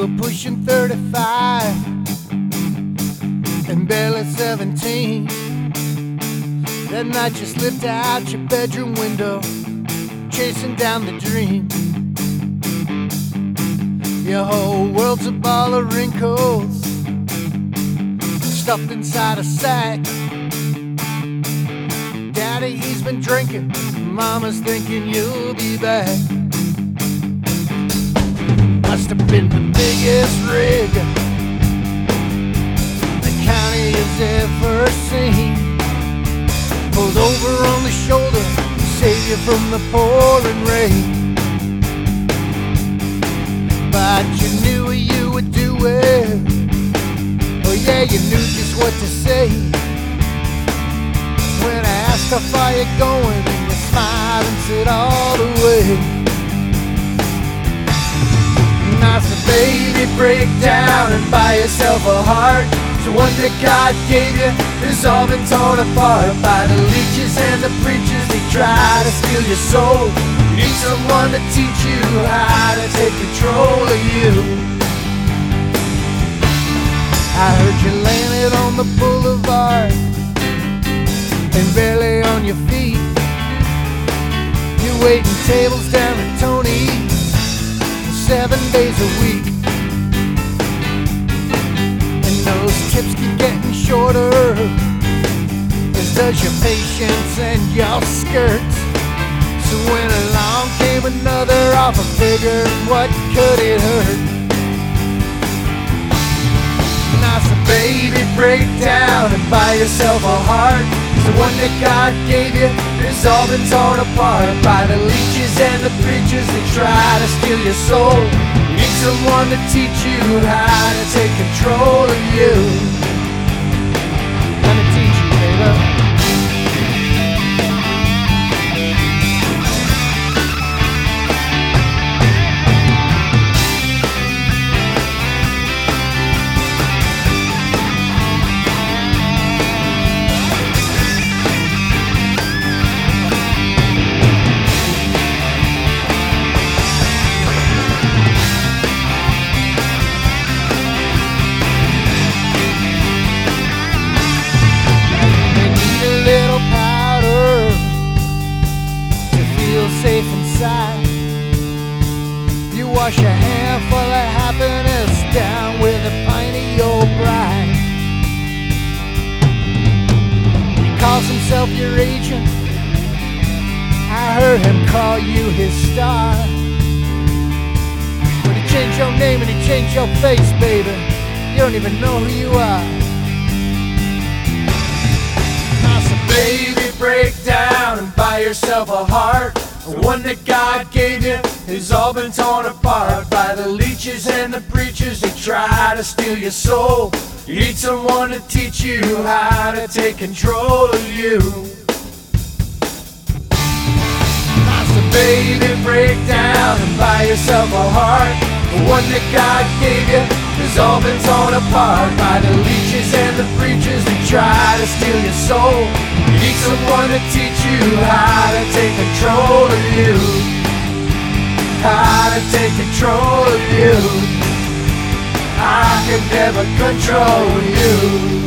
were pushing 35 and barely 17. That night you slipped out your bedroom window, chasing down the dream. Your whole world's a ball of wrinkles stuffed inside a sack. Daddy, he's been drinking, Mama's thinking you'll be back. Must have been the biggest rig the county has ever seen. Pulled over on the shoulder to save you from the pouring rain. But you knew you would do it. Oh yeah, you knew just what to say. When I asked how far you going, and you smiled and said all the way. And I said, baby, break down and buy yourself a heart. The one that God gave you has all been torn apart by the leeches and the preachers. They try to steal your soul. You need someone to teach you how to take control of you. I heard you laying it on the boulevard and barely on your feet. You're waiting tables down at Tony's 7 days a week. Those tips keep getting shorter, as does your patience and your skirts. So when along came another offer, figured what could it hurt? And I said, baby, break down and buy yourself a heart. The one that God gave you has all been torn apart by the leeches and the preachers that try to steal your soul. You need someone to teach you how to take control of you. Let me teach you, baby. Safe inside. You wash your hand full of happiness down with a pint of your bride. He calls himself your agent. I heard him call you his star. When he changed your name and he changed your face, baby, you don't even know who you are. I said, baby, break down and buy yourself a heart. The one that God gave you has all been torn apart by the leeches and the preachers that try to steal your soul. You need someone to teach you how to take control of you. I said, baby, break down and buy yourself a heart. The one that God gave you has all been torn apart by the leeches and the preachers that try to steal your soul. You need someone to teach you how to take control of you. How to take control of you. I can never control you.